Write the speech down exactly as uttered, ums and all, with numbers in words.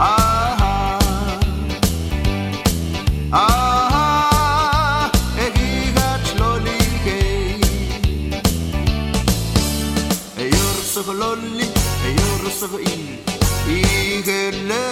aha aha egigat lolige eyor so lolli eyor so i igelle